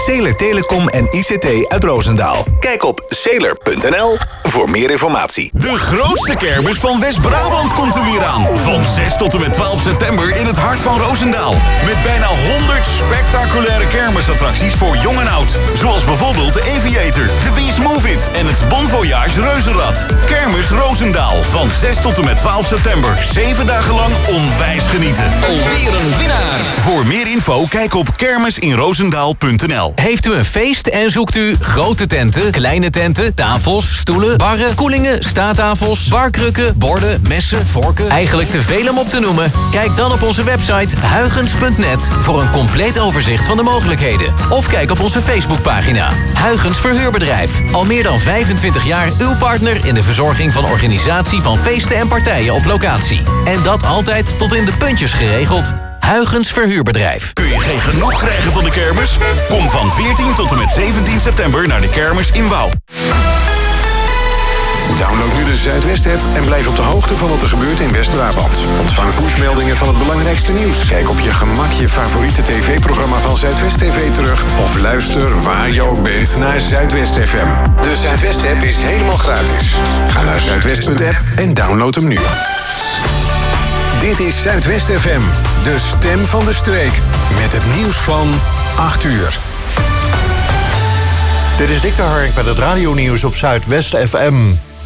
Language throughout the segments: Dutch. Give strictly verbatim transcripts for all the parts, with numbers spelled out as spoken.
Sailor Telecom en I C T uit Roosendaal. Kijk op sailor punt n l voor meer informatie. De grootste kermis van West-Brabant komt er weer aan. Van zes tot en met twaalf september in het hart van Roosendaal. Met bijna honderd spectaculaire kermisattracties voor jong en oud. Zoals bijvoorbeeld de Aviator, de Beast Move It en het Bon Voyage Reuzenrad. Kermis Roosendaal van zes tot en met twaalf september. Zeven dagen lang onwijs genieten. Alweer een winnaar. Voor meer info kijk op kermisinroosendaal punt n l. Heeft u een feest en zoekt u grote tenten, kleine tenten, tafels, stoelen, barren, koelingen, staattafels, barkrukken, borden, messen, vorken? Eigenlijk te veel om op te noemen? Kijk dan op onze website huygens punt net voor een compleet overzicht van de mogelijkheden. Of kijk op onze Facebookpagina. Huygens Verhuurbedrijf. Al meer dan vijfentwintig jaar uw partner in de verzorging van organisatie van feesten en partijen op locatie. En dat altijd tot in de puntjes geregeld. Huygens Verhuurbedrijf. Kun je geen genoeg krijgen van de kermis? Kom van veertien tot en met zeventien september naar de kermis in Wouw. Download nu de Zuidwest-app en blijf op de hoogte van wat er gebeurt in West-Brabant. Ontvang pushmeldingen van het belangrijkste nieuws. Kijk op je gemak je favoriete tv-programma van Zuidwest T V terug. Of luister waar je ook bent naar Zuidwest F M. De Zuidwest-app is helemaal gratis. Ga naar zuidwest punt app en download hem nu. Dit is Zuidwest F M, de stem van de streek. Met het nieuws van acht uur. Dit is Dick de Hark met het radionieuws op Zuidwest F M.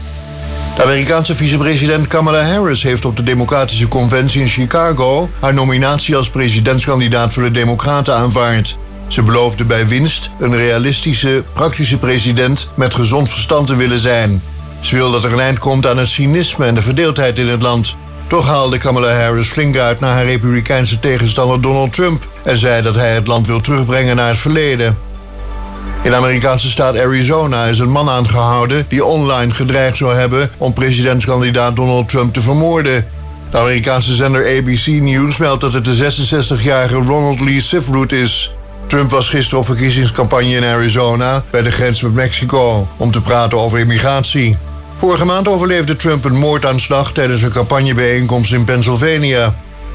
De Amerikaanse vicepresident Kamala Harris heeft op de Democratische Conventie in Chicago haar nominatie als presidentskandidaat voor de Democraten aanvaard. Ze beloofde bij winst een realistische, praktische president met gezond verstand te willen zijn. Ze wil dat er een eind komt aan het cynisme en de verdeeldheid in het land. Toch haalde Kamala Harris flink uit naar haar republikeinse tegenstander Donald Trump en zei dat hij het land wil terugbrengen naar het verleden. In de Amerikaanse staat Arizona is een man aangehouden die online gedreigd zou hebben om presidentskandidaat Donald Trump te vermoorden. De Amerikaanse zender A B C News meldt dat het de zesenzestigjarige Ronald Lee Sifroot is. Trump was gisteren op verkiezingscampagne in Arizona bij de grens met Mexico om te praten over immigratie. Vorige maand overleefde Trump een moordaanslag tijdens een campagnebijeenkomst in Pennsylvania.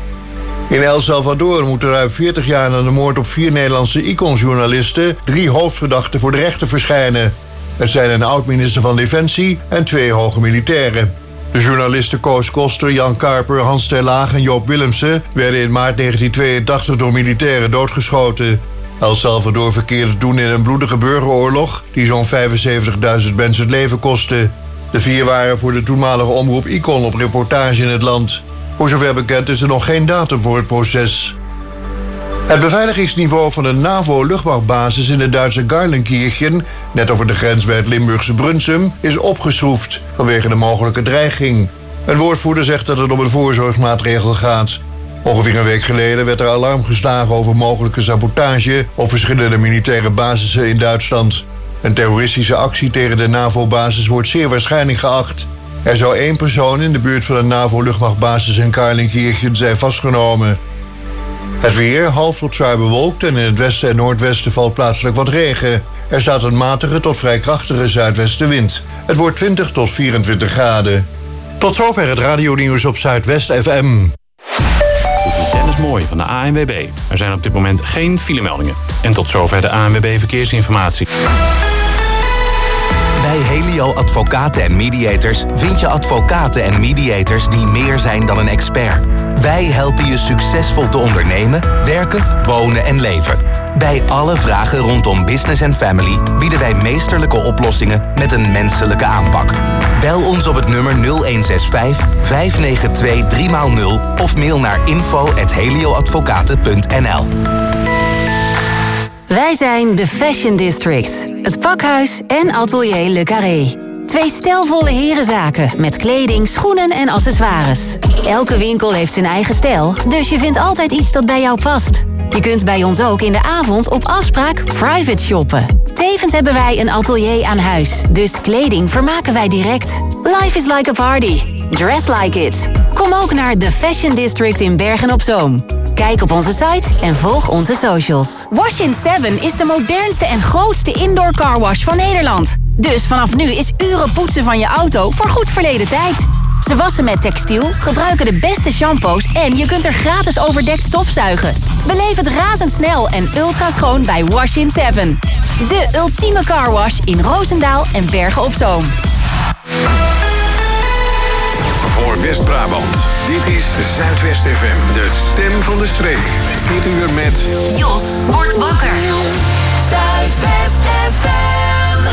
In El Salvador moeten ruim veertig jaar na de moord op vier Nederlandse Icon-journalisten drie hoofdverdachten voor de rechter verschijnen. Het zijn een oud-minister van Defensie en twee hoge militairen. De journalisten Koos Koster, Jan Karper, Hans ter Laag en Joop Willemsen werden in maart negentien tweeëntachtig door militairen doodgeschoten. El Salvador verkeerde toen in een bloedige burgeroorlog die zo'n vijfenzeventigduizend mensen het leven kostte. De vier waren voor de toenmalige omroep Icon op reportage in het land. Voor zover bekend is er nog geen datum voor het proces. Het beveiligingsniveau van een NAVO-luchtmachtbasis in de Duitse Garlenkirchen, net over de grens bij het Limburgse Brunsum, is opgeschroefd vanwege de mogelijke dreiging. Een woordvoerder zegt dat het om een voorzorgsmaatregel gaat. Ongeveer een week geleden werd er alarm geslagen over mogelijke sabotage op verschillende militaire basissen in Duitsland. Een terroristische actie tegen de NAVO-basis wordt zeer waarschijnlijk geacht. Er zou één persoon in de buurt van een NAVO-luchtmachtbasis in Garlenkirchen zijn vastgenomen. Het weer, half tot zwaar bewolkt en in het westen en noordwesten valt plaatselijk wat regen. Er staat een matige tot vrij krachtige zuidwestenwind. Het wordt twintig tot vierentwintig graden. Tot zover het radionieuws op Zuidwest F M. Dit is Dennis Mooij van de A N W B. Er zijn op dit moment geen filemeldingen. En tot zover de A N W B Verkeersinformatie. Bij Helio Advocaten en Mediators vind je advocaten en mediators die meer zijn dan een expert. Wij helpen je succesvol te ondernemen, werken, wonen en leven. Bij alle vragen rondom business en family bieden wij meesterlijke oplossingen met een menselijke aanpak. Bel ons op het nummer nul een zes vijf, vijf negen twee, drie nul of mail naar info at helioadvocaten punt n l. Wij zijn de Fashion District, het pakhuis en atelier Le Carré. Twee stijlvolle herenzaken met kleding, schoenen en accessoires. Elke winkel heeft zijn eigen stijl, dus je vindt altijd iets dat bij jou past. Je kunt bij ons ook in de avond op afspraak private shoppen. Tevens hebben wij een atelier aan huis, dus kleding vermaken wij direct. Life is like a party. Dress like it. Kom ook naar de Fashion District in Bergen-op-Zoom. Kijk op onze site en volg onze socials. Wash in seven is de modernste en grootste indoor carwash van Nederland. Dus vanaf nu is uren poetsen van je auto voor goed verleden tijd. Ze wassen met textiel, gebruiken de beste shampoos en je kunt er gratis overdekt stofzuigen. Beleef het razendsnel en ultra schoon bij Wash in zeven. De ultieme carwash in Roosendaal en Bergen op Zoom. Voor West-Brabant, dit is Zuidwest F M, de stem van de streek. Dit uur met... Jos wordt wakker. Zuidwest F M.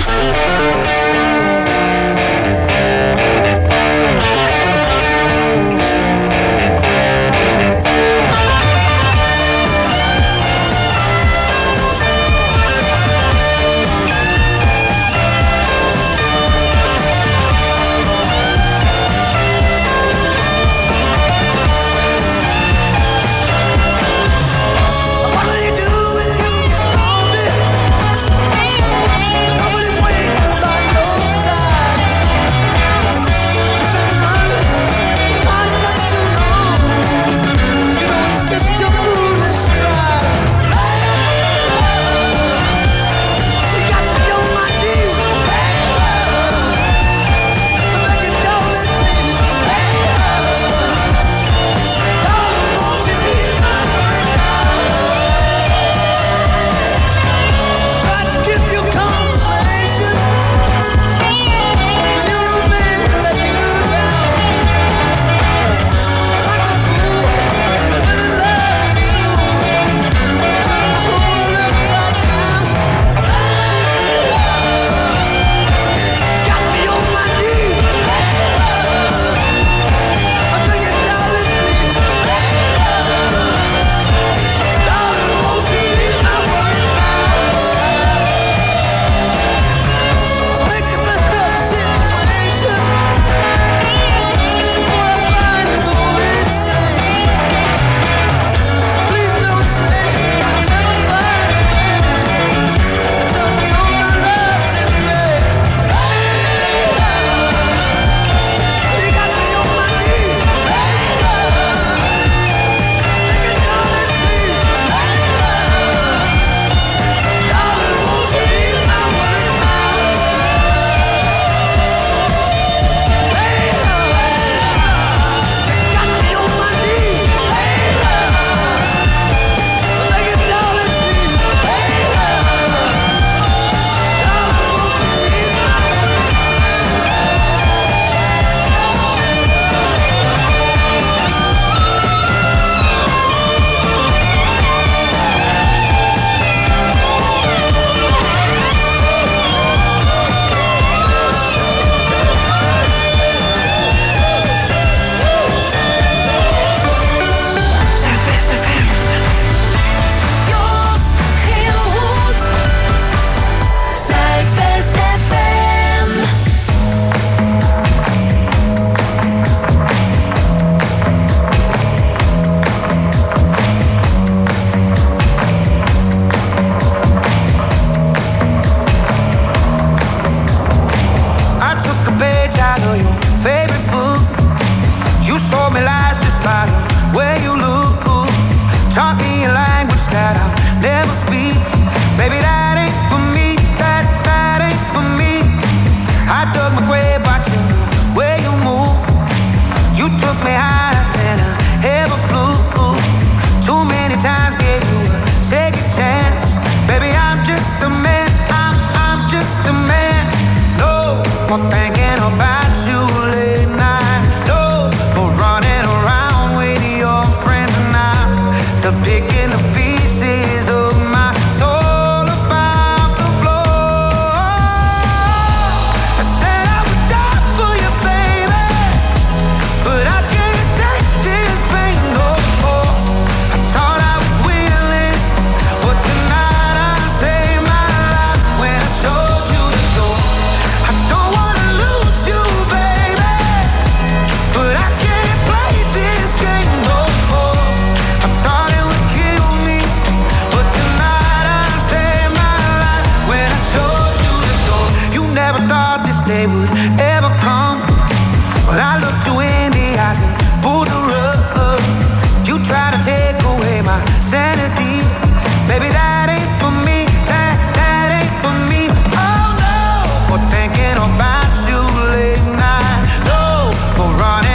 About you late night, no more running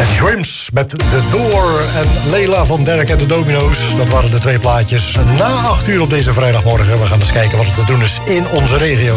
Dreams met The Door en Leila van Derek en de Domino's. Dat waren de twee plaatjes na acht uur op deze vrijdagmorgen. We gaan eens kijken wat er te doen is in onze regio.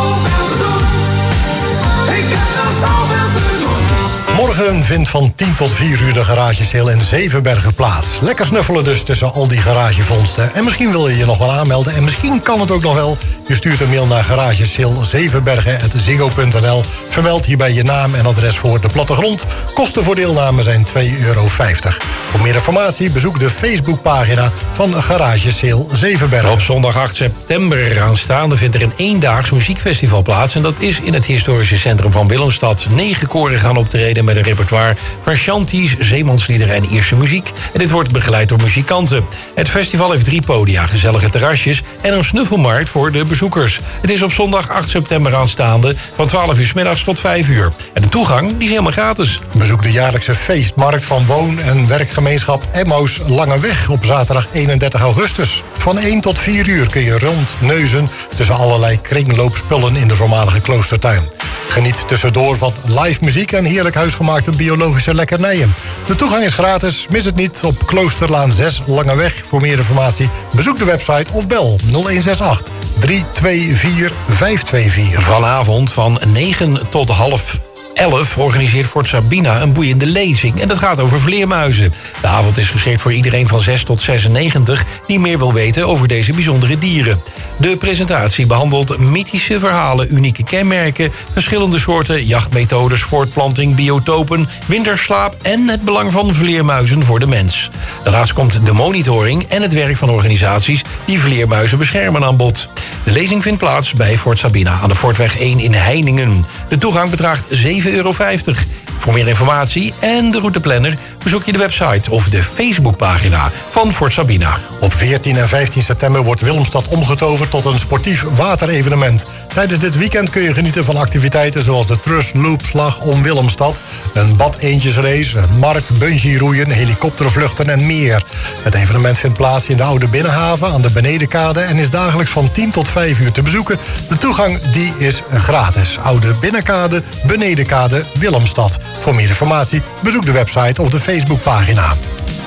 Morgen vindt van tien tot vier uur de Garage Sale in Zevenbergen plaats. Lekker snuffelen dus tussen al die garagevondsten. En misschien wil je je nog wel aanmelden. En misschien kan het ook nog wel. Je stuurt een mail naar garagesale zevenbergen at ziggo punt n l. Vermeld hierbij je naam en adres voor de plattegrond. Kosten voor deelname zijn twee euro vijftig. Voor meer informatie bezoek de Facebookpagina van Garage Sale Zevenbergen. Op zondag acht september aanstaande vindt er een eendaags muziekfestival plaats. En dat is in het historische centrum van Willemstad. Negen koren gaan optreden met een repertoire van chanties, zeemansliederen en Ierse muziek. En dit wordt begeleid door muzikanten. Het festival heeft drie podia, gezellige terrasjes en een snuffelmarkt voor de bezoekers. Het is op zondag acht september aanstaande van twaalf uur 's middags tot vijf uur. En de toegang die is helemaal gratis. Bezoek de jaarlijkse feestmarkt van woon- en werkgemeenschap Emmaus Langeweg op zaterdag eenendertig augustus. Van één tot vier uur kun je rondneuzen tussen allerlei kringloopspullen in de voormalige kloostertuin. Geniet tussendoor van live muziek en heerlijk huisgemaakte biologische lekkernijen. De toegang is gratis, mis het niet op Kloosterlaan zes Langeweg. Voor meer informatie bezoek de website of bel nul een zes acht drie twee vier vijf twee vier. Vanavond van negen tot half elf organiseert Fort Sabina een boeiende lezing. En dat gaat over vleermuizen. De avond is geschikt voor iedereen van zes tot zesennegentig... die meer wil weten over deze bijzondere dieren. De presentatie behandelt mythische verhalen, unieke kenmerken... verschillende soorten jachtmethodes, voortplanting, biotopen... winterslaap en het belang van vleermuizen voor de mens. Daarnaast komt de monitoring en het werk van organisaties... die vleermuizen beschermen aan bod. De lezing vindt plaats bij Fort Sabina aan de Fortweg één in Heiningen. De toegang bedraagt zeven euro vijftig. Voor meer informatie en de routeplanner bezoek je de website of de Facebookpagina van Fort Sabina. Op veertien en vijftien september wordt Willemstad omgetoverd tot een sportief waterevenement. Tijdens dit weekend kun je genieten van activiteiten zoals de Trust Loop Slag om Willemstad, een bad-eendjesrace, een markt, bungee-roeien, helikoptervluchten en meer. Het evenement vindt plaats in de Oude Binnenhaven aan de Benedenkade en is dagelijks van tien tot vijf uur te bezoeken. De toegang die is gratis. Oude Binnenkade, Benedenkade, Willemstad. Voor meer informatie bezoek de website of de Facebookpagina.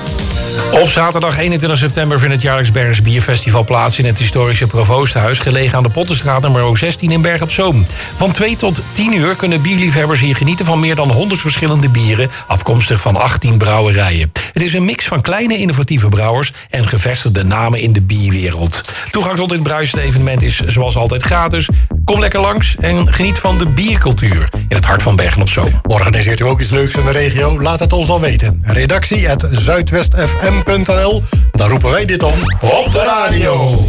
Op zaterdag eenentwintig september vindt het jaarlijks Bergs Bierfestival plaats... in het historische Provoosthuis, gelegen aan de Pottenstraat nummer zestien in Berg op Zoom. Van twee tot tien uur kunnen bierliefhebbers hier genieten van meer dan honderd verschillende bieren... afkomstig van achttien brouwerijen. Het is een mix van kleine innovatieve brouwers en gevestigde namen in de bierwereld. Toegang tot dit bruisende evenement is zoals altijd gratis. Kom lekker langs en geniet van de biercultuur in het hart van Bergen op Zoom. Organiseert u ook iets leuks in de regio? Laat het ons dan weten. Redactie at zuidwest f m punt n l. Dan roepen wij dit om op de radio.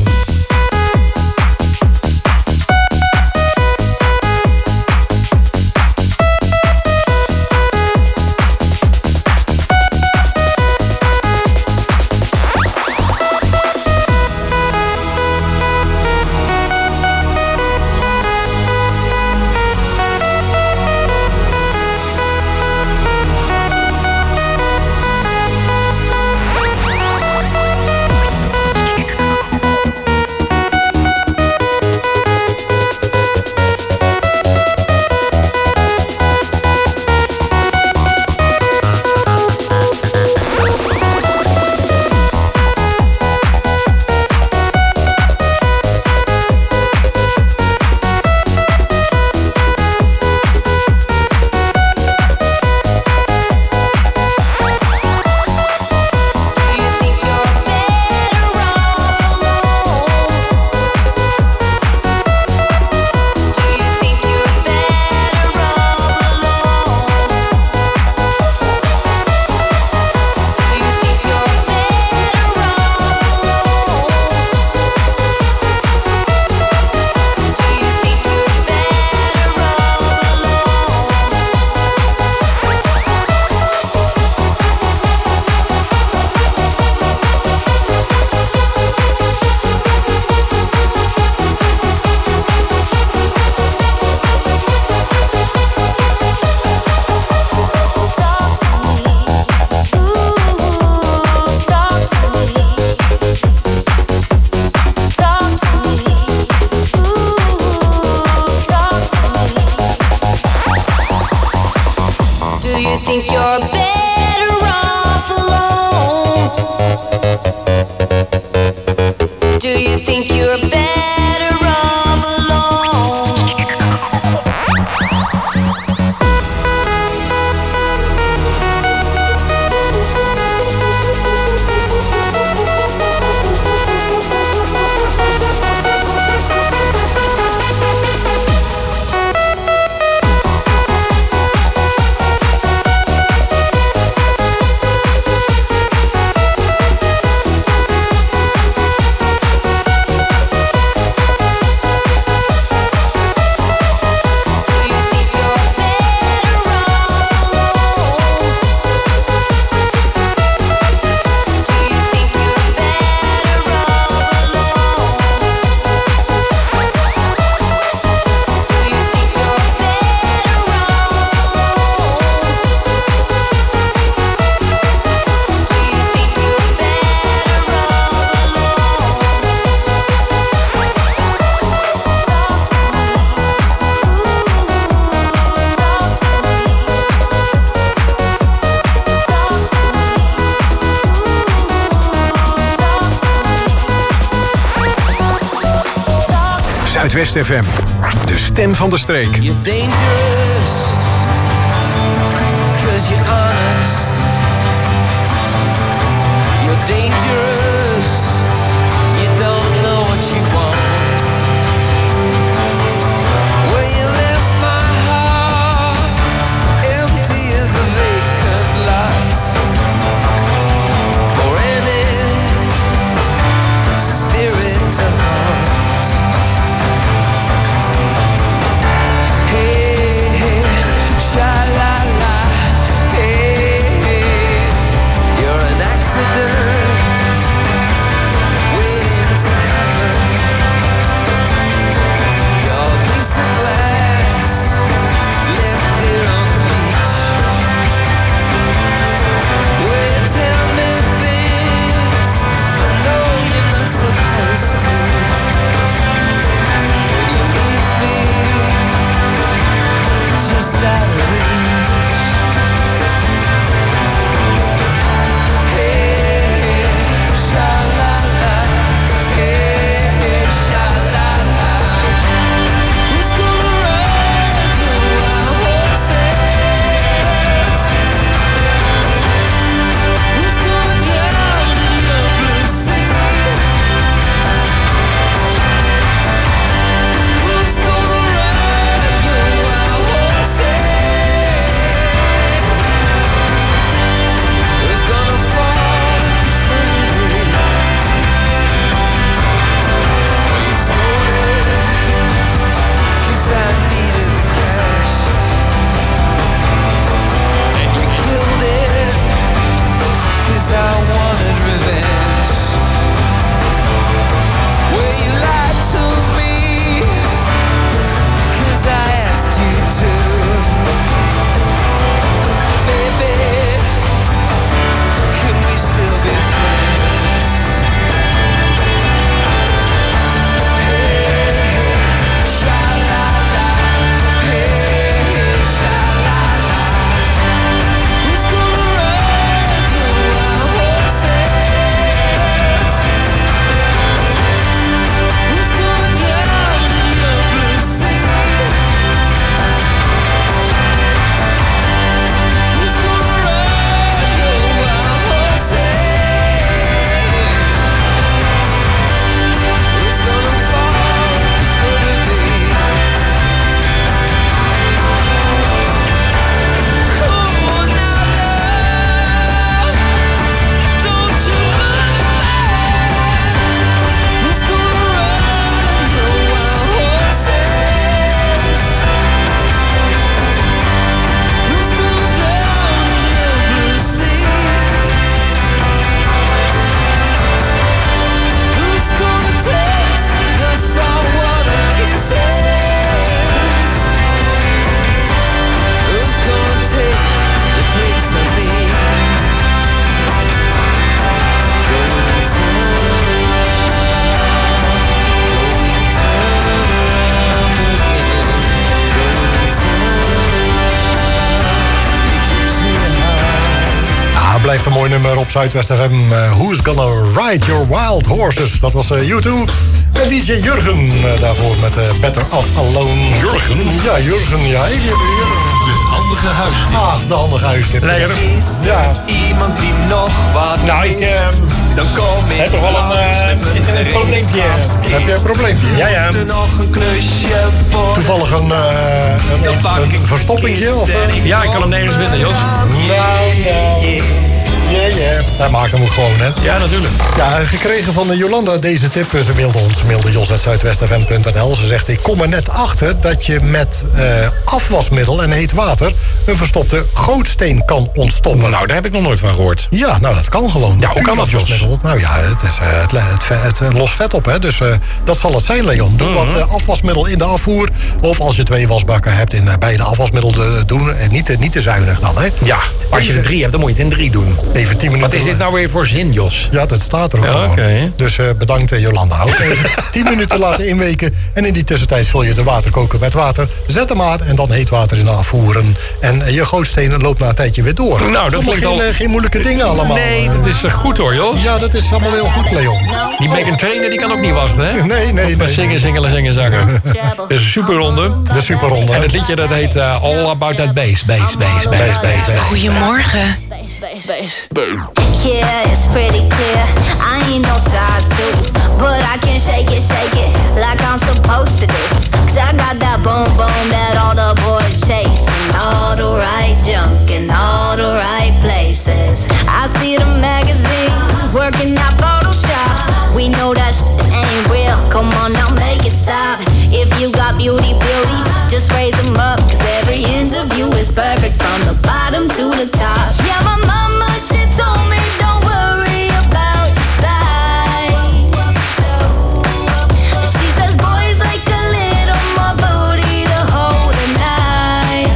Zuidwest F M, de stem van de streek. You're dangerous, 'cause you're honest. You're dangerous, you don't know what you want. Well, you left my heart empty as a vacant lot. For any spirit to haunt. Hey, hey, sha-la-la. Hey, hey, you're an accident waiting to happen. You're a piece of glass left there on the beach. Well, you tell me things I know you're not supposed to. When you leave me just out of reach. Hey, sha-la-la. Hey, sha-la-la. Who's gonna ride your wild horses? Who's gonna drown in your blue sea? Who's gonna ride your wild horses? Who's gonna fall free? Well, you stole it, 'cause I needed the cash. And you killed it, 'cause I wanted revenge. Well, you lied to me, 'cause I asked you to. Baby, can we still be friends? Hey, sha-la-la. Hey, sha-la-la. Who's gonna ride your wild horses? Who's gonna drown in your blue sea? Who's gonna ride your wild horses? Who's gonna fall for the beat? Come on now, love, don't you understand? Who's gonna ride your wild horses? Who's gonna drown in your blue sea? Who's gonna taste the saltwater kisses? Who's gonna take the place of me? Going to turn around, going to turn around again. Going to turn around, you droop too high. Ah, blijft een mooi nummer op Zuidwest F M. Uh, Who's Gonna Ride Your Wild Horses? Dat was uh, U twee. En D J Jurgen uh, daarvoor met uh, Better Off Alone. Jurgen? Ja, Jurgen. Ja, ik heb Jurgen. De handige huistip. Ah, de handige huistip. Nee, Jurgen. Ja. Iemand die nog wat Nou, ik eh, dan kom ik heb toch wel een, eh, een, een probleempje. Heb jij een probleempje? Ja, ja. nog een klusje voor. Toevallig een, uh, een, een, een verstoppingje? Of, uh? Ja, ik kan hem nergens vinden, Jos. Nou, nou. Ja, ja. Hij maakt hem ook gewoon, hè? Ja, natuurlijk. Ja, gekregen van Jolanda deze tip. Ze mailde ons, mailde Jos uit zuidwest f m punt n l. Ze zegt, ik kom er net achter dat je met uh, afwasmiddel en heet water een verstopte gootsteen kan ontstoppen. Nou, daar heb ik nog nooit van gehoord. Ja, nou, dat kan gewoon. Ja, hoe kan dat, Jos? Nou ja, het, is, uh, het, het, het, het lost vet op, hè. Dus uh, dat zal het zijn, Leon. Doe uh-huh. wat uh, afwasmiddel in de afvoer. Of als je twee wasbakken hebt, in uh, beide afwasmiddel de, doen. En niet, uh, niet te zuinig dan, hè. Ja, als je er drie hebt, dan moet je het in drie doen. Even tien minuten. Wat is dit nou weer voor zin, Jos? Ja, dat staat er ook Ja, gewoon. oké. Dus uh, bedankt uh, Jolanda. Ook even tien minuten laten inweken. En in die tussentijd vul je de waterkoker met water. Zet hem aan en dan heet water in de afvoeren. En uh, je gootsteen loopt na een tijdje weer door. Nou, dat klinkt geen, al... uh, geen moeilijke dingen allemaal. Nee, dat is uh, goed hoor, Jos. Ja, dat is allemaal heel goed, Leon. Die Megan Trainer die kan ook niet wachten, hè? Nee, nee, nee. Zingen, zingen, zingen, zakken. Dus een superronde. De superronde. En het liedje dat heet uh, All About That Bass. Bass, bass, bass, bass, bass. Goedemorgen. Yeah, it's pretty clear. I ain't no size two, but I can shake it, shake it like I'm supposed to do. Cause I got that boom boom that all the boys chase, and all the right junk in all the right places. I see the magazines working out Photoshop. We know that shit ain't real. Come on now, make it stop. If you got beauty, beauty, just raise them up. Cause every inch of you is perfect from the bottom to the top. Yeah, my mama, she told me don't worry about your size. She says boys like a little more booty to hold a knife.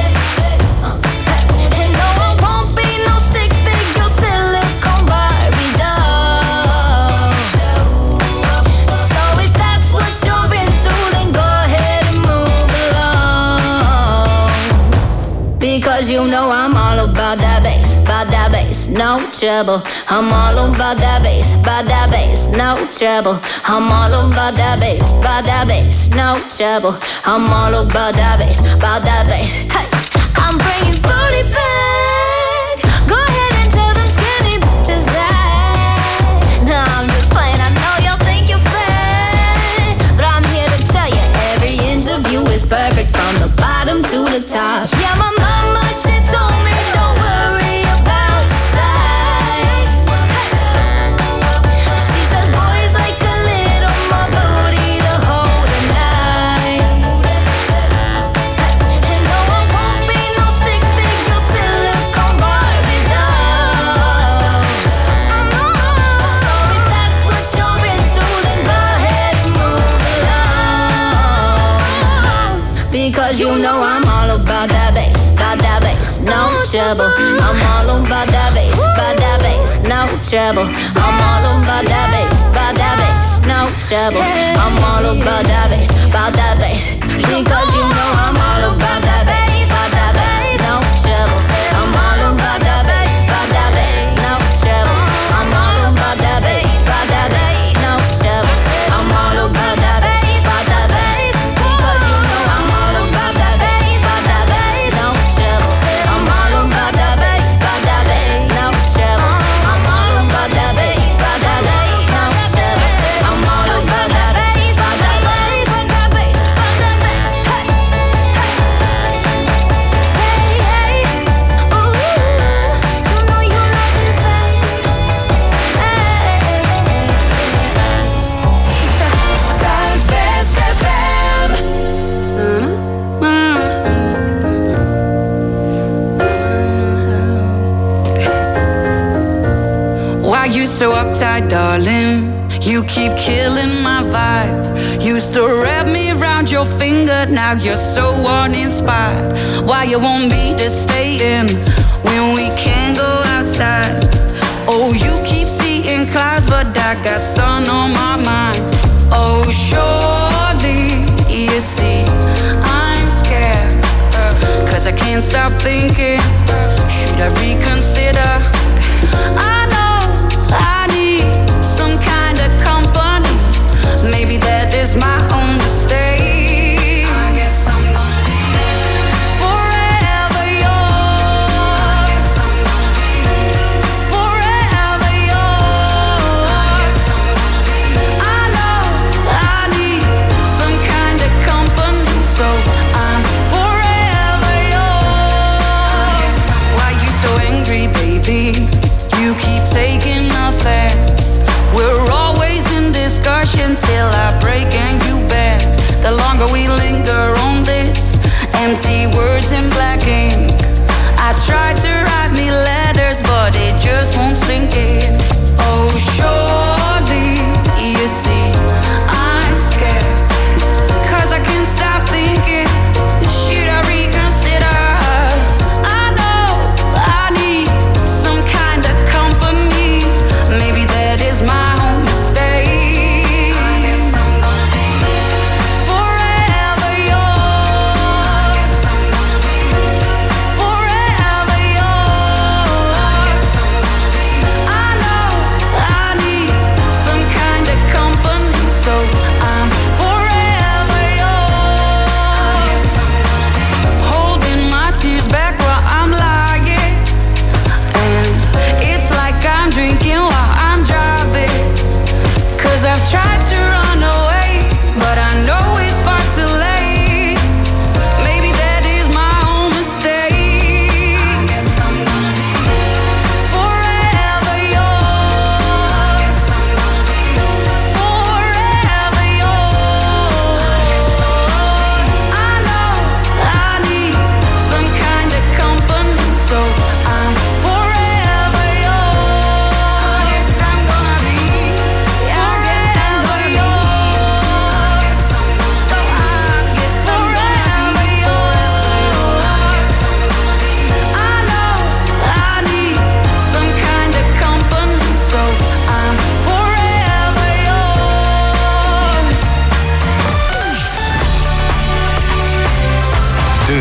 And no, I won't be no stick figure silicone Barbie doll. So if that's what you're into, then go ahead and move along. Because you know I'm all about that bass, about that bass, no trouble. I'm all about that bass, about that bass, no trouble. I'm all about that bass, about that bass, no trouble. I'm all about that bass, about that bass. Hey, I'm bringing booty back. Go ahead and tell them skinny bitches that. No, I'm just playing. I know y'all think you're fat, but I'm here to tell you every inch of you is perfect from the bottom to the top. Yeah, my mama, she told me don't worry about your size. She says boys like a little more booty to hold a knife. And no, I won't be no stick figure silicone Barbie doll. So if that's what you're into, then go ahead and move along. Because you know I'm all about that bass, about that bass, no trouble. I'm all about that bass, about that bass, no trouble. I'm all about that bass, about that bass, no trouble. I'm all about that bass, about that bass. Because you know I'm all about that bass, about that bass, no trouble. I'm all about that bass, about that bass, no trouble. I'm all about that bass, about that bass, no trouble. I'm all about that bass, about that bass. Because you know I'm all about that bass, about that bass, no trouble. I'm all about that bass, about that bass, no trouble. I'm all about that bass, about that bass, no trouble. I'm all about that bass, about that bass, about that bass, about that bass. Hey, hey, hey, ooh, you know you like this bass. Zuidwest F M. Why you so uptight, darling? You keep killing my vibe. Used to wrap me around your finger, now you're so uninspired. Why you want me to stay in when we can't go outside? Oh, you keep seeing clouds, but I got sun on my mind. Oh, surely you see I'm scared, cause I can't stop thinking, should I reconsider? I know I need some kind of company. Maybe that is my own mistake. I guess I'm gonna be forever yours. Forever yours. I know I need some kind of company, so I'm forever yours. Why you so angry, baby? You keep taking offense. We're always in discussion till I break and you bend. The longer we linger on this empty words in black ink, I try to write me letters, but it just won't sink in. Oh, surely you see I'm scared, cause I can't stop thinking, should I reconsider? I know I need some kind of company.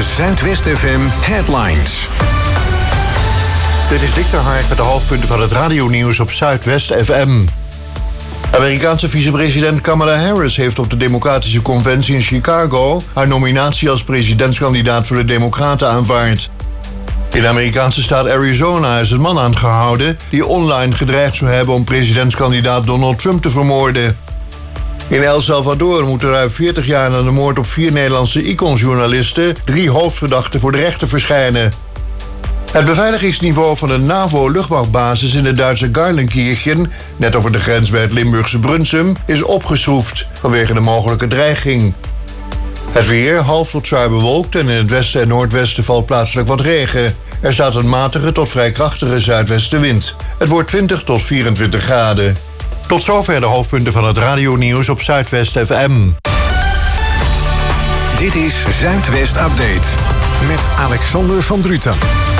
Zuidwest F M Headlines. Dit is Dick ter Hark met de hoofdpunten van het radionieuws op Zuidwest F M. Amerikaanse vicepresident Kamala Harris heeft op de Democratische Conventie in Chicago haar nominatie als presidentskandidaat voor de Democraten aanvaard. In de Amerikaanse staat Arizona is een man aangehouden die online gedreigd zou hebben om presidentskandidaat Donald Trump te vermoorden. In El Salvador moeten ruim veertig jaar na de moord op vier Nederlandse Icon-journalisten drie hoofdverdachten voor de rechter verschijnen. Het beveiligingsniveau van de NAVO-luchtmachtbasis in de Duitse Garlenkirchen, net over de grens bij het Limburgse Brunsum, is opgeschroefd vanwege de mogelijke dreiging. Het weer half tot zwaar bewolkt en in het westen en noordwesten valt plaatselijk wat regen. Er staat een matige tot vrij krachtige zuidwestenwind. Het wordt twintig tot vierentwintig graden. Tot zover de hoofdpunten van het radionieuws op Zuidwest F M. Dit is Zuidwest Update met Alexander van Druten.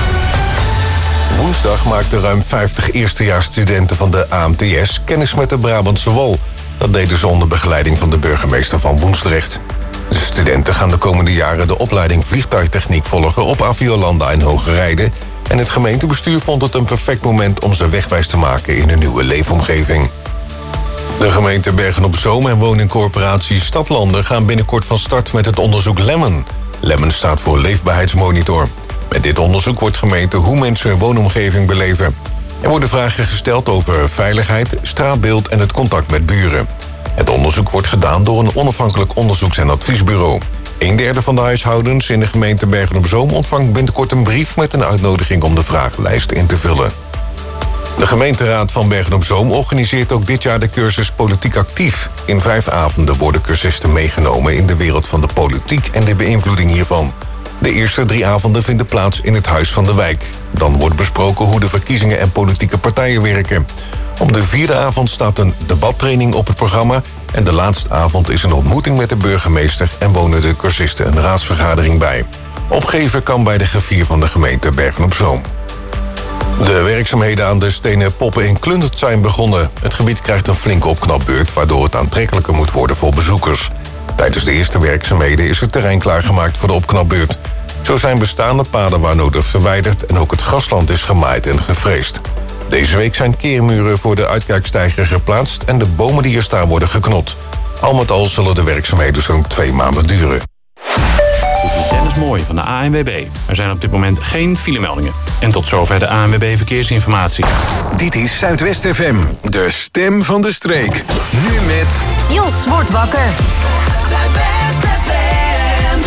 Woensdag maakten ruim vijftig eerstejaarsstudenten van de A M T S kennis met de Brabantse wal. Dat deden ze onder begeleiding van de burgemeester van Woensdrecht. De studenten gaan de komende jaren de opleiding vliegtuigtechniek volgen op Aviolanda in Hogerijde. En het gemeentebestuur vond het een perfect moment om ze wegwijs te maken in een nieuwe leefomgeving. De gemeente Bergen-op-Zoom en woningcorporatie Stadlanden gaan binnenkort van start met het onderzoek Lemon. Lemon staat voor Leefbaarheidsmonitor. Met dit onderzoek wordt gemeten hoe mensen hun woonomgeving beleven. Er worden vragen gesteld over veiligheid, straatbeeld en het contact met buren. Het onderzoek wordt gedaan door een onafhankelijk onderzoeks- en adviesbureau. Een derde van de huishoudens in de gemeente Bergen-op-Zoom ontvangt binnenkort een brief met een uitnodiging om de vragenlijst in te vullen. De gemeenteraad van Bergen-op-Zoom organiseert ook dit jaar de cursus Politiek Actief. In vijf avonden worden cursisten meegenomen in de wereld van de politiek en de beïnvloeding hiervan. De eerste drie avonden vinden plaats in het Huis van de Wijk. Dan wordt besproken hoe de verkiezingen en politieke partijen werken. Op de vierde avond staat een debattraining op het programma. En de laatste avond is een ontmoeting met de burgemeester en wonen de cursisten een raadsvergadering bij. Opgeven kan bij de griffier van de gemeente Bergen-op-Zoom. De werkzaamheden aan de stenen poppen in Klundert zijn begonnen. Het gebied krijgt een flinke opknapbeurt, waardoor het aantrekkelijker moet worden voor bezoekers. Tijdens de eerste werkzaamheden is het terrein klaargemaakt voor de opknapbeurt. Zo zijn bestaande paden waar nodig verwijderd en ook het grasland is gemaaid en gefreesd. Deze week zijn keermuren voor de uitkijksteiger geplaatst en de bomen die er staan worden geknot. Al met al zullen de werkzaamheden zo'n twee maanden duren. Dit is Dennis Mooi van de A N W B. Er zijn op dit moment geen filemeldingen. En tot zover de A N W B Verkeersinformatie. Dit is Zuidwest F M, de stem van de streek. Nu met... Jos wordt wakker. Zuidwest F M.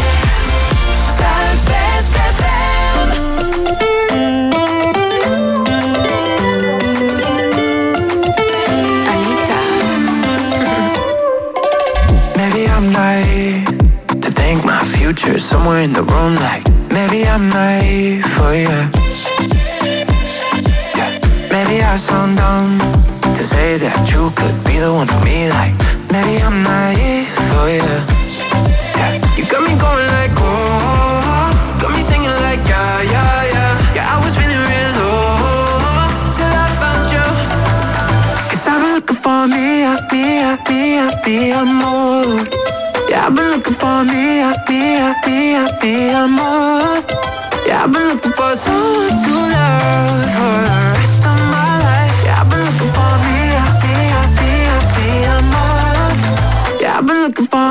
Zuidwest F M. Anita. Maybe I'm naive to think my future somewhere in the room. Like maybe I'm naive for you. Yeah. Maybe I sound dumb to say that you could be the one for me. Like maybe I'm naive for you. Yeah. You got me going like oh, got me singing like yeah yeah yeah. Yeah, I was feeling real low till I found you. 'Cause I've been looking for me, I be, I be, I be, I'm more. Yeah, I've been looking for me, I be, I be, I be, I'm more. Yeah, I've been looking for someone to love for the rest of my life. Yeah, I've been looking for me, I be, I be, I be, I'm more. Yeah, I've been looking for.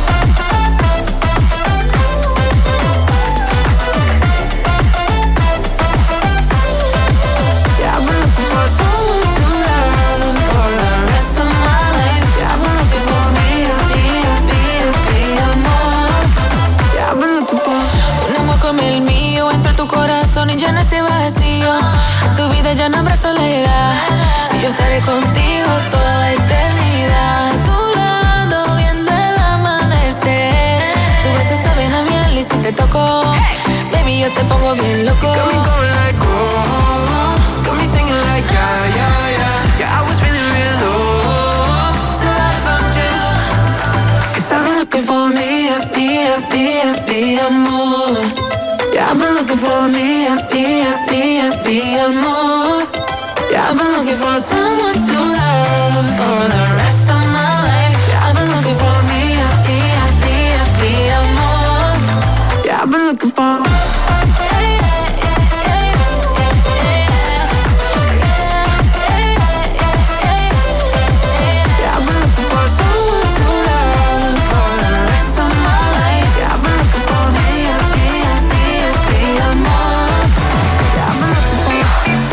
Yeah, I've been looking for someone to love for the rest of my life. Yeah, I've been looking for me, I be, I be, I be, I'm more. Yeah, I've been looking for. Un amor como el mío entre tu corazón y llena ese vacío. En tu vida ya no habrá soledad. Si yo estaré contigo toda la eternidad. A tu lado viendo el amanecer. Tu beso sabe a miel y si te toco, baby, yo te pongo bien loco. Got me going like oh, got me singing like yeah, yeah, yeah. Yeah, I was feeling real low till I found you. 'Cause I've been looking for me, I be, I be, I be, I'm more. Yeah, I've been looking for me, I be, I be, I be, I'm more. Yeah, I've been looking for someone to love for the rest of my life. Yeah, I've been looking for me, I be, I be, I be, I'm more. Yeah, I've been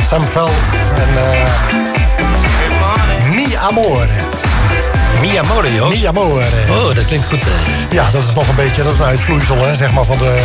Sam Veld en uh, Mi Amore. Mi Amore, joh. Mi Amore. Oh, dat klinkt goed. Hè? Ja, dat is nog een beetje, dat is een uitvloeisel, hè, zeg maar, van de...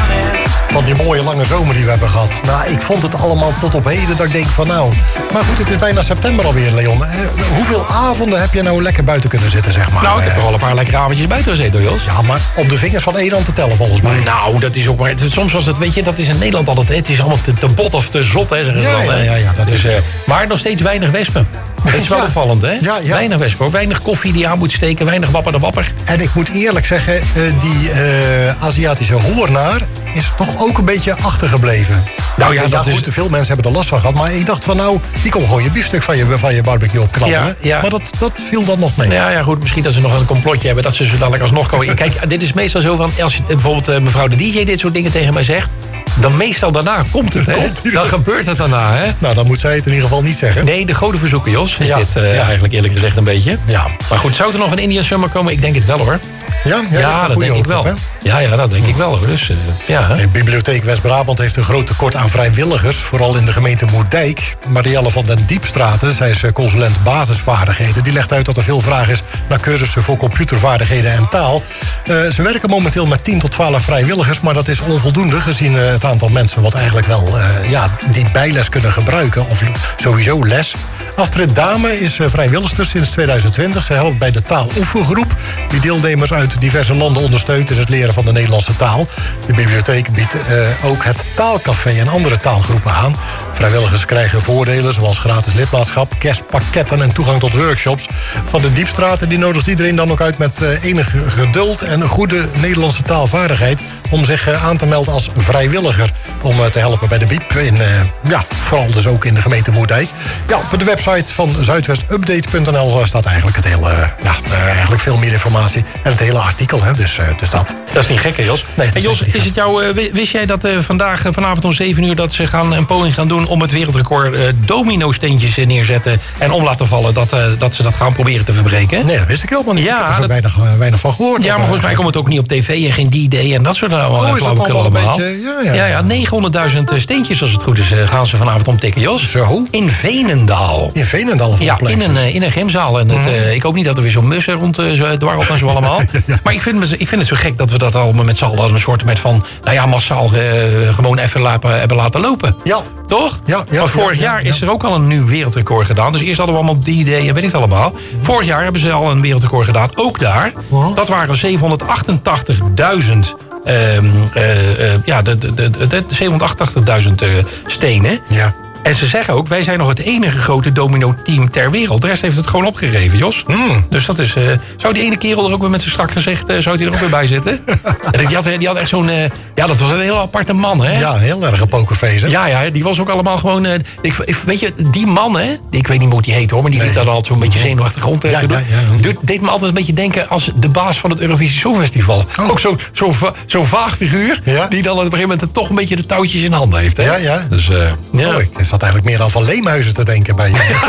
van die mooie lange zomer die we hebben gehad. Nou, ik vond het allemaal tot op heden dat ik denk van nou... Maar goed, het is bijna september alweer, Leon. Eh, hoeveel avonden heb je nou lekker buiten kunnen zitten, zeg maar? Nou, ik heb toch wel een paar lekkere avondjes buiten gezeten, hoor, Jos. Ja, maar op de vingers van één hand te tellen, volgens mij. Nou, dat is ook maar... Soms was het, weet je, dat is in Nederland altijd... Hè, het is allemaal te, te bot of te zot, hè, zeggen ze Ja, dan. ja, hè. ja, ja, dat dus, is eh, maar nog steeds weinig wespen. Dat is wel Ja. opvallend, hè? Ja, ja. Weinig wespen, hoor. Weinig koffie die je aan moet steken. Weinig wapper de wapper. En ik moet eerlijk zeggen, eh, die eh, Aziatische hoornaar is toch ook een beetje achtergebleven. Nou ja, ja, dat goed, is- veel mensen hebben er last van gehad. Maar ik dacht van nou, die komt gewoon je biefstuk van je, van je barbecue opknappen. Ja, ja. Maar dat, dat viel dan nog mee. Ja, ja, goed. Misschien dat ze nog een complotje hebben. Dat ze zo dadelijk alsnog komen. Kijk, dit is meestal zo van... Als je, bijvoorbeeld eh, mevrouw de D J dit soort dingen tegen mij zegt... dan meestal daarna komt het, hè? Komt die Dan er- gebeurt het daarna, hè? Nou, dan moet zij het in ieder geval niet zeggen. Nee, de goden verzoeken, Jos. Is Ja, dit eh, ja. eigenlijk eerlijk gezegd een beetje. Ja. Maar goed, zou er nog een Indian Summer komen? Ik denk het wel, hoor. Ja, ja, je hebt er dat goede denk ik hoop wel. op, ja, ja, dat denk ik wel, hoor. Dus, eh, ja, hè? De Bibliotheek West-Brabant heeft een groot tekort aan vrijwilligers, vooral in de gemeente Moerdijk. Marielle van den Diepstraten, zij is eh, consulent basisvaardigheden. Die legt uit dat er veel vraag is naar cursussen voor computervaardigheden en taal. Eh, ze werken momenteel met tien tot twaalf vrijwilligers, maar dat is onvoldoende gezien eh, het aantal mensen wat eigenlijk wel eh, ja, die bijles kunnen gebruiken. Of sowieso les. Astrid Dame is eh, vrijwilligster sinds tweeduizend twintig. Ze helpt bij de taaloefengroep die deelnemers uit diverse landen ondersteunt in het leren van de Nederlandse taal. De bibliotheek biedt eh, ook het taalcafé en andere taalgroepen aan. Vrijwilligers krijgen voordelen zoals gratis lidmaatschap, kerstpakketten en toegang tot workshops. Van de Diepstraten die nodigt iedereen dan ook uit met eh, enig geduld en een goede Nederlandse taalvaardigheid om zich eh, aan te melden als vrijwilliger om eh, te helpen bij de Biep. In, eh, ja, vooral dus ook in de gemeente Moerdijk. Ja, op de website van zuidwestupdate punt n l staat eigenlijk het hele, eh, ja, eh, eigenlijk veel meer informatie en het hele artikel. Hè, dus, eh, dus dat. Dat is niet gek, hè, Jos? Nee, dat en is Jos, zeker niet is het jou, eh, wi- wist jij dat eh, vandaag, eh, vanavond om zeven uur... dat ze gaan een poging gaan doen om het wereldrecord eh, domino-steentjes eh, neerzetten... en om laten vallen, dat, eh, dat ze dat gaan proberen te verbreken? Nee, dat wist ik helemaal niet. Ja, ik heb er zo dat- weinig, eh, weinig van gehoord. Ja, maar volgens mij komt het ook niet op tv en geen D-Day en dat soort uh, Oh, is dat flauwekul allemaal een allemaal. beetje- ja, ja, ja, ja. ja, negenhonderdduizend steentjes als het goed is eh, gaan ze vanavond omtikken, Jos. Zo? In Veenendaal. In Veenendaal van Ja, de in een, eh, in een gymzaal. En het, eh, ik hoop niet dat er weer zo'n mussen rond uh, dwarrelt en zo allemaal. Maar ik vind, het- ik vind het zo gek dat we dat allemaal met z'n allen een soort met van, nou ja, massaal eh, gewoon even laten, hebben laten lopen. Ja. Toch? Ja, ja, Want vorig ja, ja, jaar ja. is er ook al een nieuw wereldrecord gedaan. Dus eerst hadden we allemaal D-Day en weet ik het allemaal. Vorig jaar hebben ze al een wereldrecord gedaan. Ook daar. Dat waren zevenhonderdachtentachtigduizend ehm, eh, eh, ja, de, de, de, de, zevenhonderdachtentachtigduizend eh, stenen. Ja. En ze zeggen ook, wij zijn nog het enige grote domino-team ter wereld. De rest heeft het gewoon opgegeven, Jos. Hmm. Dus dat is... eh, zou die ene kerel er ook weer met zijn strak gezicht... eh, zou die er ook weer bij zitten? En die, had, die had echt zo'n... eh, ja, dat was een heel aparte man, hè? Ja, heel erg een pokerface. Hè? Ja, ja, die was ook allemaal gewoon... eh, ik, ik- weet je, die man, hè? Ik weet niet hoe die heet, hoor. Maar die liep dan altijd zo'n beetje zenuwachtig rond eh, Ja, te doen. ja, ja. Deed- Deed me altijd een beetje denken als de baas van het Eurovisie Songfestival. Oh. Ook zo'n zo, va- zo'n vaag figuur... Ja? die dan op een gegeven moment toch een beetje de touwtjes in handen heeft, hè? Ja, ja. Dus, eh, ja. Oh, ik zat eigenlijk meer aan Van Leemhuizen te denken bij je.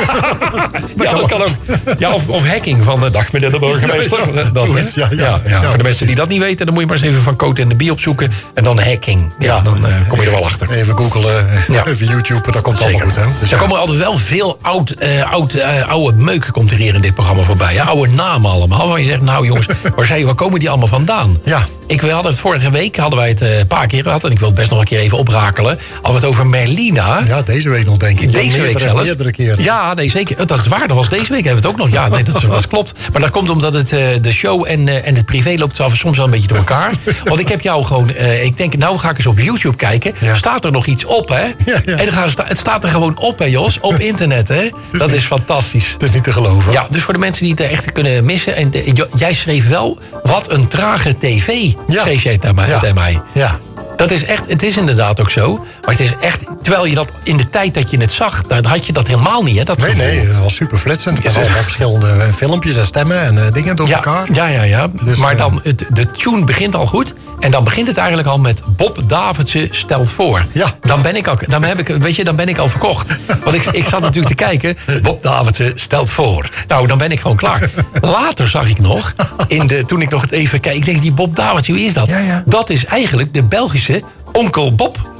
Ja, dat kan ook. Ja, of, of hacking van de dag, meneer de burgemeester. Ja, ja. Dat, hè? Goed, ja, ja. Ja, ja. Ja, Voor de mensen die dat niet weten, dan moet je maar eens even van Cote en de Bie opzoeken. En dan hacking. Ja, Ja. dan eh, kom je er wel achter. Even googelen, Ja. even YouTube, dat komt Zeker. allemaal goed. Hè? Dus er ja. komen altijd wel veel oud, eh, oud, eh, oude meuk komt er hier in dit programma voorbij. Ja, oude namen allemaal. Waar je zegt, nou jongens, waar, zijn, waar komen die allemaal vandaan? Ja. Ik, we hadden het vorige week, hadden wij het eh, een paar keer gehad. En ik wil het best nog een keer even oprakelen. Hadden we het over Merlina. Ja, deze week nog denk ik. Deze meerdere, week zelf. Meerdere keren. Ja, nee, zeker. Dat is waar. Dat was deze week hebben we het ook nog. Ja, nee, dat, dat klopt. Maar dat komt omdat het, eh, de show en, eh, en het privé loopt zo- soms wel een beetje door elkaar. Want ik heb jou gewoon... eh, ik denk, nou ga ik eens op YouTube kijken. Ja. Staat er nog iets op, hè? Ja, ja. En dan gaan we sta- het staat er gewoon op, hè, Jos? Op internet, hè? Dat is fantastisch. Het is niet te geloven. Ja, dus voor de mensen die het echt kunnen missen. En de- j- jij schreef wel, wat een trage tv, Ja. schreef jij naar mij, Ja. tegen mij. Ja. Dat is echt, het is inderdaad ook zo. Maar het is echt, terwijl je dat in de tijd dat je het zag, dan had je dat helemaal niet, hè? Dat Nee, gevoel. nee, dat was super flitsend. Er Is waren het- allemaal verschillende eh, filmpjes en stemmen en eh, dingen door Ja, elkaar. ja, ja, ja. Dus, maar eh, dan, het, de tune begint al goed. En dan begint het eigenlijk al met Bob Davidsen stelt voor. Ja. Dan ben ik al, dan heb ik, weet je, dan ben ik al verkocht. Want ik, ik zat natuurlijk te kijken. Bob Davidsen stelt voor. Nou, dan ben ik gewoon klaar. Later zag ik nog, in de, toen ik nog het even kijk, ik denk, die Bob Davidsen, wie is dat? Ja, ja. Dat is eigenlijk de Belgische Onkel Bob.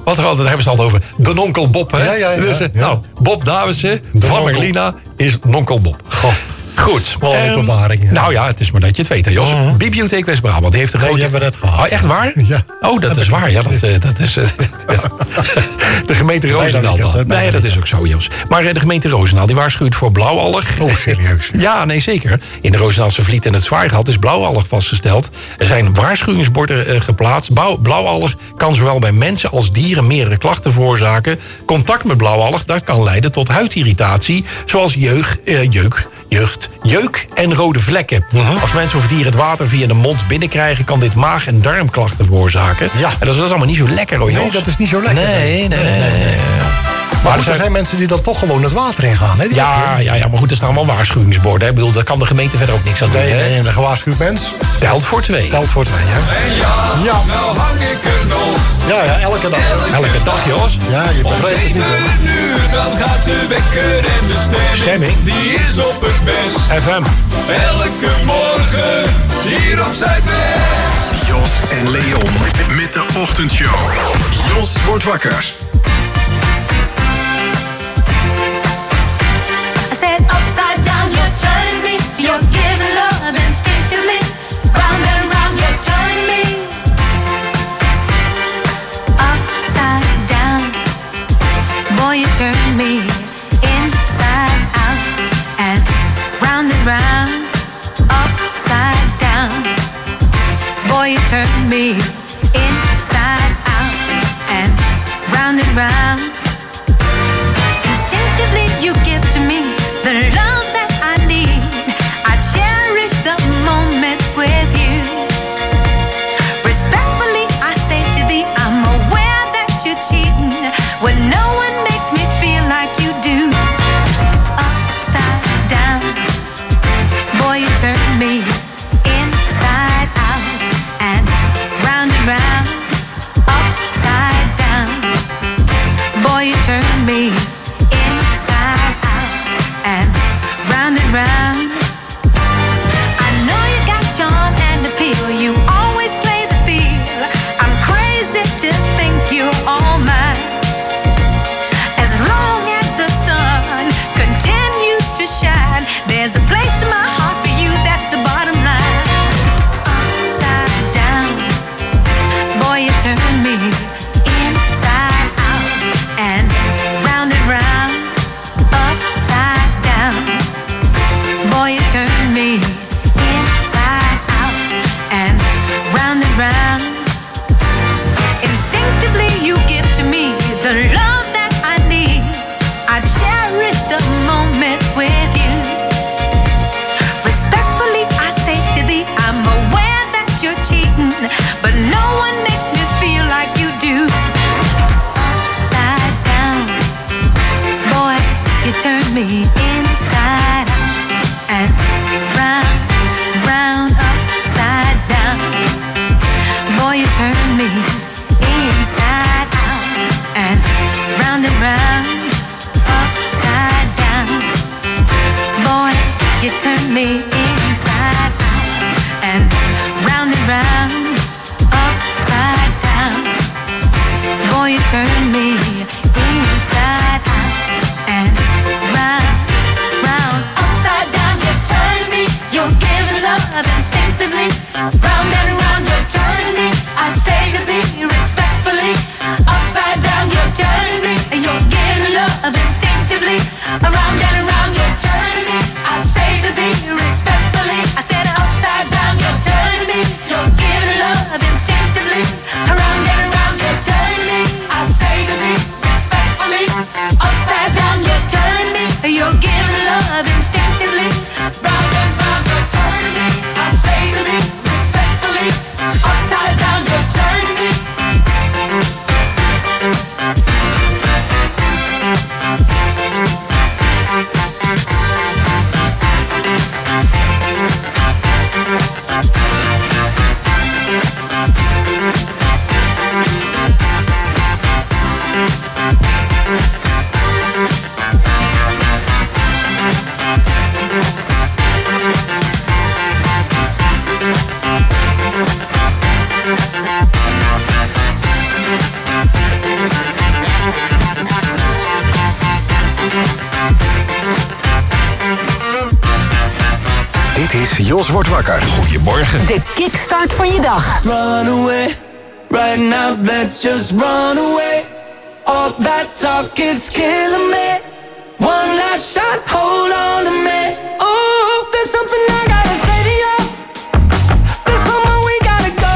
Wat er altijd, daar hebben ze het altijd over. De nonkel Bob, hè? Ja, ja, ja, Dus, ja. Nou, Bob Davidsen De van nonkel. Merlina is nonkel Bob. Goh. Goed. Wel een Ehm, openbaring, ja. nou ja, het is maar dat je het weet, hè, Jos. Mhm. Bibliotheek West-Brabant heeft een Nee, grote... die hebben we net gehad. Oh, echt waar? Ja. Oh, dat is waar. Ja, dat, eh, dat is... eh, ja. De gemeente Roosendaal. weekend, hè, dan. bijna Nee, dat is ook zo, Jos. Maar eh, de gemeente Roosendaal die waarschuwt voor blauwalg. Oh, serieus? Ja, nee, zeker. In de Roosendaalse Vliet en het Zwaargat is blauwalg vastgesteld. Er zijn waarschuwingsborden eh, geplaatst. Blauw, blauwalg kan zowel bij mensen als dieren meerdere klachten veroorzaken. Contact met blauwalg dat kan leiden tot huidirritatie, zoals jeug, eh, jeuk, jeugd, jeuk en rode vlekken. Uh-huh. Als mensen of dieren het water via de mond binnenkrijgen, kan dit maag- en darmklachten veroorzaken. Ja. En dat is, dat is allemaal niet zo lekker, hoor, Jos. Nee, dat is niet zo lekker. Nee, nee, nee. nee, nee. Maar er goed, er zijn- zijn mensen die dan toch gewoon het water in gaan. Hè? Die heb Ja, je. ja, ja, maar goed, er staan allemaal waarschuwingsborden. Hè. Ik bedoel, daar kan de gemeente verder ook niks aan doen. Nee, Hè. nee, een gewaarschuwd mens Telt voor twee. telt voor twee. Hè? En ja, Ja. nou hang ik er nog. Ja, ja, elke dag. Elke dag, Jos. Ja, je Om begrijpt het niet. hoor. zeven uur, dan gaat de wekker en de stemming, Stemming? die is op het best. F M. Elke morgen, hier op Zuidwest. Jos en Leon met de ochtendshow. Jos wordt wakker. I said upside down, you're turning me. You're giving love instinctively. Round and round, you're turning me. Upside down, boy, you turn me inside out and round and round. Upside down, boy, you turn me inside out and round and round. Instinctively you give to me the love that I need. I cherish the moments with you. Respectfully I say to thee, I'm aware that you're cheating when no one makes me feel like you do. Upside down, boy, you turn me inside out and round and round. Upside down, boy, you turn me inside out and round and round. I know you got charm and appeal. You always play the field. I'm crazy to think you're all mine. As long as the sun continues to shine, there's a place in my heart for you. That's the bottom line. Upside down, boy, you turn me inside out and round and round. Upside down, boy, you turn me inside out and round and round. Instinctively you give to me the love that I need. I cherish the moments with you. Respectfully I say to thee, I'm aware that you're cheating, but no one makes me feel like you do. Upside down, boy, you turn me inside out and round, round, upside down. Boy, you turn me inside out and round and round, upside down. Boy, you turn me inside out and round and round, upside down. Boy, you turn me inside out and round, round, upside down. You turn me, you're giving love instinctively. Round and round, you're turning me. I say to thee respectfully. Upside down, you're turning me. You're giving love instinctively. Around and around, you're turning me. I say to thee respectfully. I said upside down, you're turning me. You're giving love instinctively. Around and around, you're turning me. I say to thee respectfully. Upside down, you're turning me. You're giving love instinctively. Round and round, you're turning me. I say to thee respectfully. Upside down, you're turning me. Jos wordt wakker. Goedemorgen. De kickstart van je dag. Run away, right now let's just run away. All that talk is killing me. One last shot, hold on to me. Oh, there's something I gotta say to you. There's somewhere we gotta go.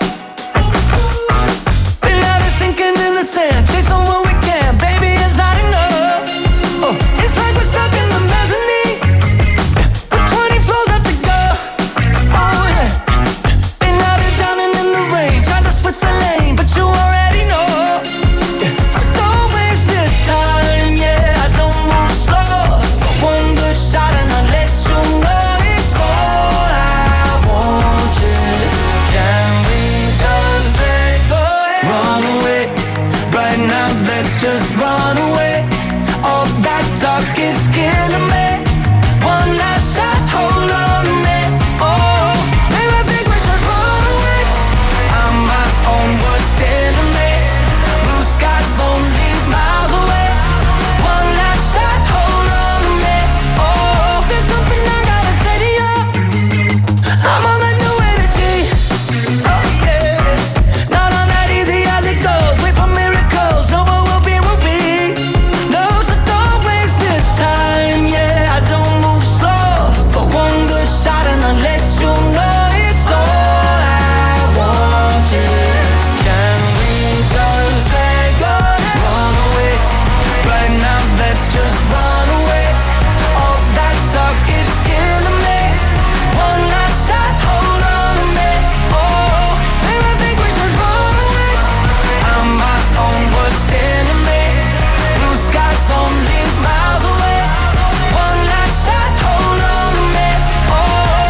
Been out of sinking in the sand, chasing what we can, baby, it's not enough. Oh, it's like we're stuck in the mezzanine, with twenty floors left to go. Oh yeah, been out of drowning in the rain, tried to switch the lane, but you already know. Yeah. So don't waste this time, yeah, I don't move slow. One good shot and I'll let you know it's all I want, yeah. Can we just let go and run away? Right now, let's just run away. All that talk is killing me. One last shot, hold on to me. Oh, maybe I think we should run away. I'm my own worst enemy. Blue skies only miles away. One last shot, hold on to me. Oh, there's something I gotta say to you. I'm on that new energy. Oh yeah, not on that easy as it goes. Wait for miracles. No, what will be will be. No, so don't waste this time. Yeah, I don't move slow, but one good shot and I'll let you know it's all I want. Yeah, can we just let go and run away? Right now, let's just run away. All that talk is killing me. One last shot, hold on to me. Oh, maybe I think we should run away. I'm my own worst enemy. Blue skies only miles away. One last shot, hold on to me. Oh,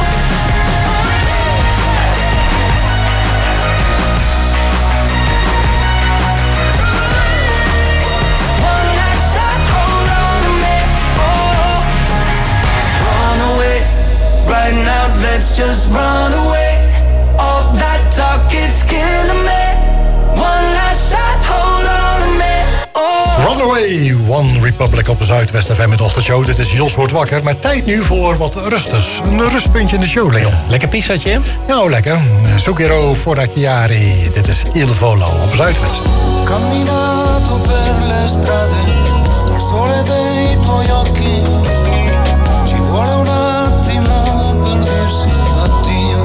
one last shot, hold on to me. Oh, run away. Right now, let's just run away. All that talk is killing me. One last shot, hold on to me. Oh. Runaway, One Republic op de Zuidwest F M met ochtendshow. Dit is Jos wordt wakker, maar tijd nu voor wat rusters. Een rustpuntje in de show, Leon. Lekker pizzatje? Nou, lekker. Zucchero Foracchiari. Dit is Il Volo op Zuidwest. Camminato per le strade col sole dei tuoi occhi. Ci vuole un attimo per dirsi addio.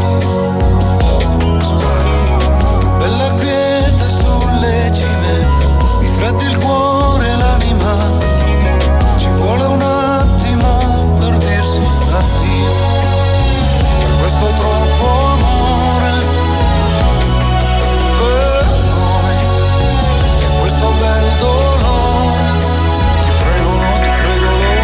Spara, che bella quiete sulle cime. Mi freddi il cuore e l'anima. Ci vuole un attimo per dirsi addio. Per questo troppo amore per noi. E questo bel dolore. Ti prego, no, ti prego, lo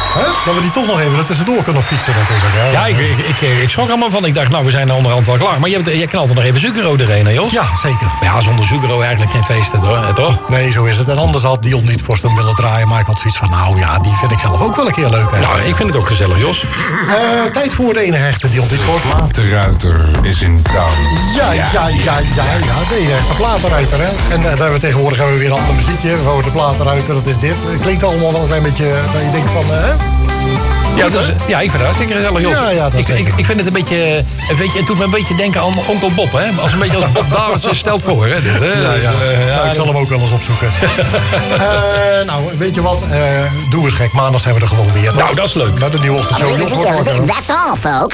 Hè? Dat we die toch nog even er tussendoor kunnen fietsen natuurlijk. Hè? Ja, ik, ik, ik, ik schrok er allemaal van. Ik dacht, nou, we zijn onderhand wel klaar. Maar je, hebt, je knalt er nog even Zucchero erheen, hè, Jos? Ja, zeker. Maar ja, zonder Zucchero eigenlijk geen feesten, hoor. Toch? Nee, zo is het. En anders had Dion niet voor hem willen draaien. Maar ik had zoiets van, nou ja, die vind ik zelf ook wel een keer leuk. Hè? Nou, ik vind het ook gezellig, Jos. Uh, tijd voor de ene hechte Dion Dietvorst. Platenruiter is in town. Ja, ja, ja, ja, ja. De ene hechte platenruiter, hè. En uh, daar hebben we tegenwoordig hebben we weer een ander muziekje. Voor de platenruiter, dat is dit. Het klinkt allemaal wel een klein beetje, dat je denkt van, hè? Uh, Ja, dus, ja, ik vind het hartstikke gezellig, Jos. Ja, ja, dat ik, ik, ik vind het een beetje, weet je, het doet me een beetje denken aan Onkel Bob, hè? Als een beetje als Bob Dalissen stelt voor, hè? Dit, hè? Ja, ja. Dus, uh, ja, nou, ik zal hem ook wel eens opzoeken. uh, nou, weet je wat? Uh, doe eens gek. Maandag zijn we er gewoon weer. Nou, dat is leuk. Met een nieuwe ochtendshow. Jos wordt wakker. That's all, folks.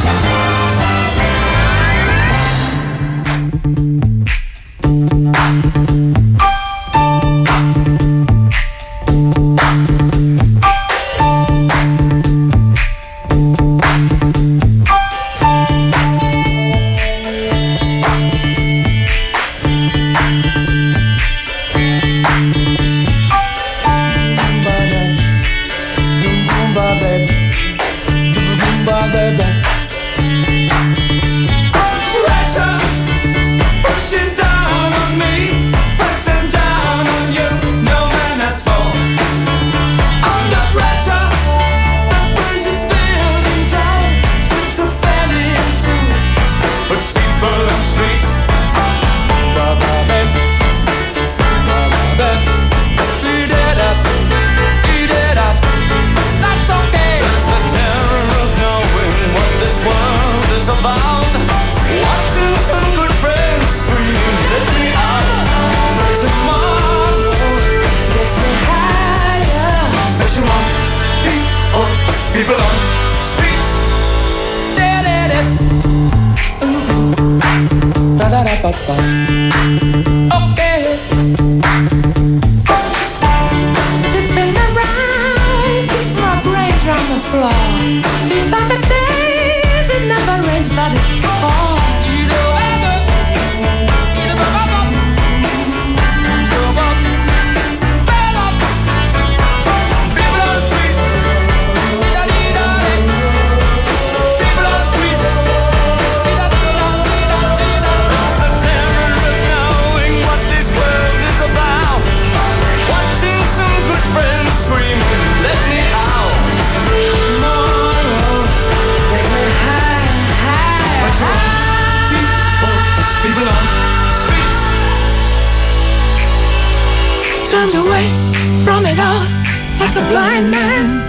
Turned away from it all like a blind man.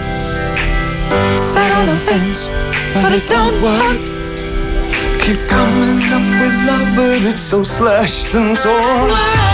Sat on the fence, but it don't work. Keep coming up with love, but it's so slashed and torn.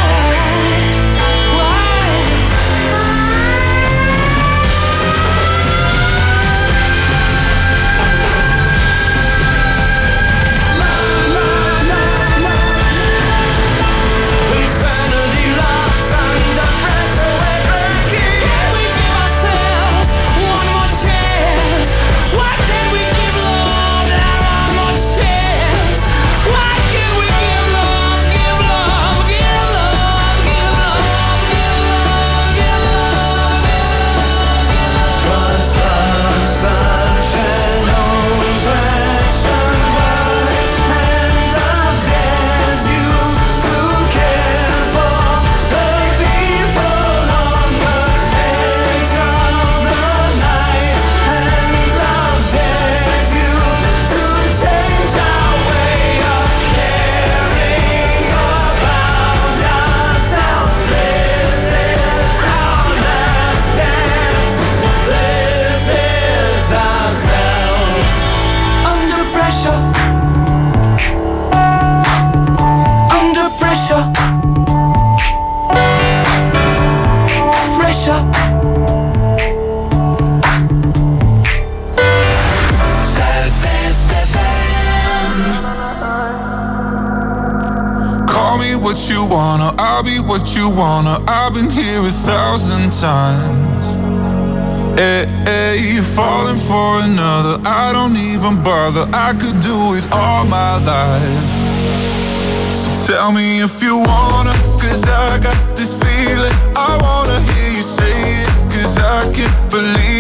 I'll be what you wanna. I've been here a thousand times. Hey, hey, you're falling for another. I don't even bother. I could do it all my life. So tell me if you wanna, cause I got this feeling. I wanna hear you say it, cause I can't believe it.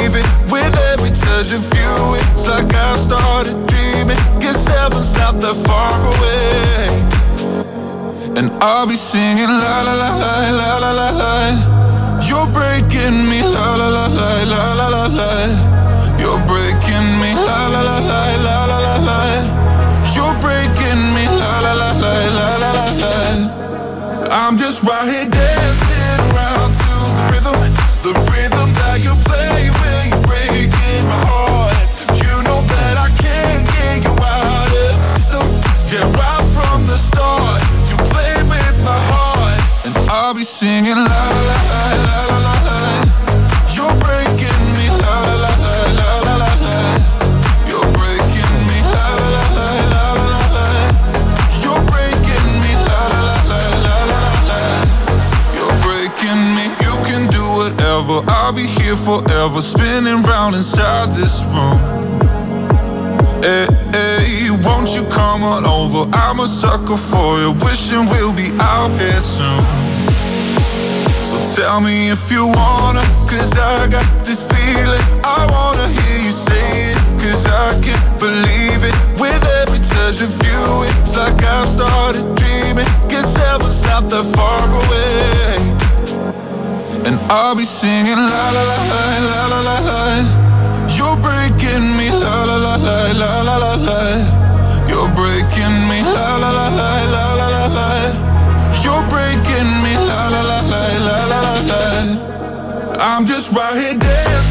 with every touch of you. It's like I've started dreaming. Guess heaven's not that far away. And I'll be singing la la la la la la la la. You're breaking me la la la la la la la la. You're breaking me la la la la la la la la. You're breaking me la la la la la la la la. I'm just right here dancing around to the rhythm, the rhythm that you play when you're breaking my heart. You know that I can't get you out of the system. Yeah, right from the start, you played with my heart, and I'll be singing la la la la la la la. You're breaking me la la la la la la la la. You're breaking me la la la la la la la la. You're breaking me la la la la la la la la. You're breaking me. You can do whatever. I'll be here forever, spinning round inside this room. Hey, hey, won't you come on over? I'm a sucker for you, wishing we'll be out here soon. So tell me if you wanna, cause I got this feeling. I wanna hear you say it, cause I can't believe it. With every touch of you, it's like I've started dreaming. Guess heaven's not that far away. And I'll be singing la la la la la la la la. You're breaking me la la la la la la la la. You're breaking me la la la la la la la la. You're breaking me la la la la la la la la. I'm just right here dancing